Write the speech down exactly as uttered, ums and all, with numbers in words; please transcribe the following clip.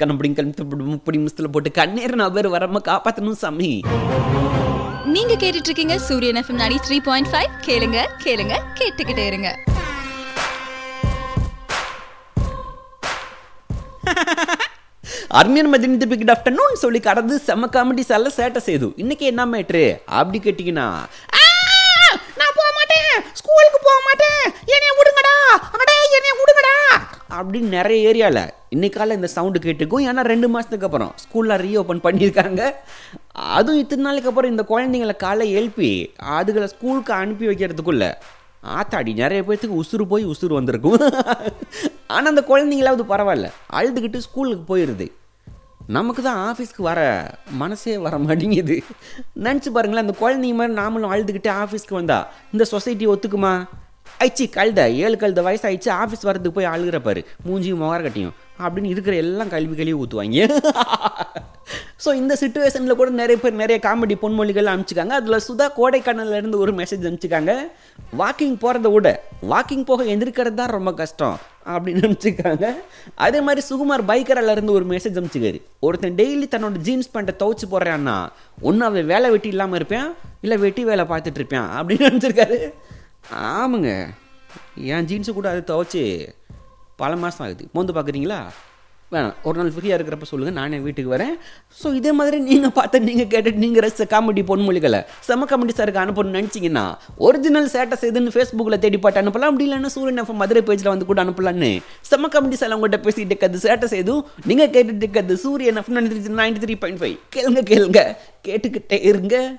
கண்ணப்படி கண் முப்படி முஸ்தில் போட்டு கண்ணீர் நான் பேர் வராம காப்பாற்றணும் சாமி. நீங்க கேட்டுட்டு இருக்கீங்க சூரியன் எஃப்எம் தொண்ணூற்று மூன்று புள்ளி ஐந்து. கேளுங்க கேளுங்க கேட்டுக்கிட்டே இருங்க. அர்மியன் மதினி பிக் ஆஃப்டர்நூன் சொல்லி கடந்து செம்ம காமெடி செல்ல சேட்டை செய்து. இன்னைக்கு என்ன மேட்ரு அப்படி கேட்டிங்கன்னா, நான் போக மாட்டேன், ஸ்கூலுக்கு போக மாட்டேன், என்னைய விடுங்கடா, அடே என்னைய விடுங்கடா அப்படின்னு நிறைய ஏரியாவில் இன்னைக்கால இந்த சவுண்டு கேட்டுக்கும். ஏன்னா ரெண்டு மாதத்துக்கு அப்புறம் ஸ்கூலில் ரீஓப்பன் பண்ணியிருக்காங்க. அதுவும் இத்தனை நாளைக்கு அப்புறம் இந்த குழந்தைங்களை காலை எழுப்பி அதுகளை ஸ்கூலுக்கு அனுப்பி வைக்கிறதுக்குள்ள ஆத்தாடி நிறைய பேர்த்துக்கு உசுறு போய் உசுறு வந்திருக்கும். ஆனால் அந்த குழந்தைங்களாவது பரவாயில்ல, அழுதுகிட்டு ஸ்கூலுக்கு போயிடுது. நமக்கு தான் ஆஃபீஸ்க்கு வர மனசே வர மாட்டேங்குது. நினச்சி பாருங்களேன், அந்த குழந்தைங்க மாதிரி நாமளும் அழுதுகிட்டு ஆஃபீஸ்க்கு வந்தா இந்த சொசைட்டி ஒத்துக்குமா? ஆயிடுச்சு கழுத ஏழு கழுத வயசு ஆயிடுச்சு, ஆஃபீஸ் வரதுக்கு போய் அழுகிறப்பாரு மூஞ்சியும் முகர கட்டியும் அப்படின்னு இருக்கிற எல்லாம் கல்வி கழுவி ஊற்றுவாங்க. ஸோ இந்த சுச்சுவேஷனில் கூட நிறைய பேர் நிறைய காமெடி பொன்மொழிகள் அனுப்பிச்சிக்காங்க. அதில் சுதா கோடைக்கானலேருந்து ஒரு மெசேஜ் அனுப்பிச்சிக்காங்க. வாக்கிங் போகிறத விட வாக்கிங் போக எந்திரிக்கிறது தான் ரொம்ப கஷ்டம் அப்படின்னு அனுப்பிச்சிக்காங்க. அதே மாதிரி சுகுமார் பைக்கரிலேருந்து ஒரு மெசேஜ் அனுப்பிச்சிக்காரு. ஒருத்தன் டெய்லி தன்னோட ஜீன்ஸ் பேண்ட்டை துவைச்சி போடுறான்னா ஒன்று அவன் வேலை வெட்டி இல்லாமல் இருப்பேன், இல்லை வெட்டி வேலை பார்த்துட்டு இருப்பேன் அப்படின்னு நினச்சிருக்காரு. ஆமாங்க, என் ஜீன்ஸு கூட அதை துவைச்சி பல மாதம் ஆகுது. மோந்து பார்க்குறீங்களா? வேணாம், ஒரு நாள் ஃப்ரீயாக இருக்கிறப்ப சொல்லுங்கள், நானே வீட்டுக்கு வரேன். ஸோ இதே மாதிரி நீங்கள் பார்த்து நீங்கள் கேட்டுட்டு நீங்கள் ரசித்த காமெடி பொன்மொழிகளை செம காமெடி சாருக்கு அனுப்பணும்னு நினச்சிங்கன்னா ஒரிஜினல் ஸ்டேட்டஸ் எதுன்னு ஃபேஸ்புக்கில் தேடி பாட்டு அனுப்பலாம். அப்படி இல்லைன்னா சூரியன் எஃப்எம் மதுரை பேஜில் வந்து கூட அனுப்பலான்னு செம காமெடி சார் அவங்கள்ட்ட பேசிட்டு இருக்கிறது ஸ்டேட்டஸ் எதுவும் நீங்கள் கேட்டுட்டு இருக்கிறது Suryan FM ninety three point five. கேளுங்க கேளுங்க கேட்டுக்கிட்டே இருங்க.